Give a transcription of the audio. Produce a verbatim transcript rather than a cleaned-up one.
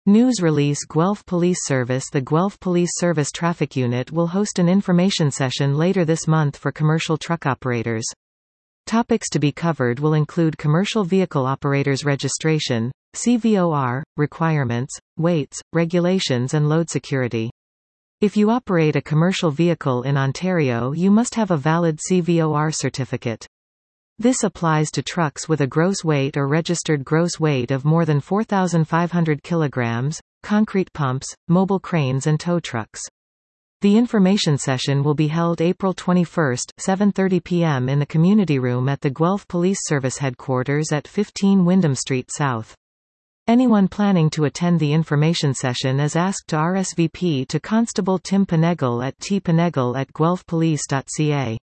News release Guelph Police Service. The Guelph Police Service Traffic Unit will host an information session later this month for commercial truck operators. Topics to be covered will include commercial vehicle operators registration, C V O R, requirements, weights, regulations and load security. If you operate a commercial vehicle in Ontario, you must have a valid C V O R certificate. This applies to trucks with a gross weight or registered gross weight of more than four thousand five hundred kilograms, concrete pumps, mobile cranes and tow trucks. The information session will be held April twenty-first, seven thirty p m in the community room at the Guelph Police Service Headquarters at fifteen Wyndham Street South. Anyone planning to attend the information session is asked to R S V P to Constable Tim Panegal at t panegal at guelph police dot c a.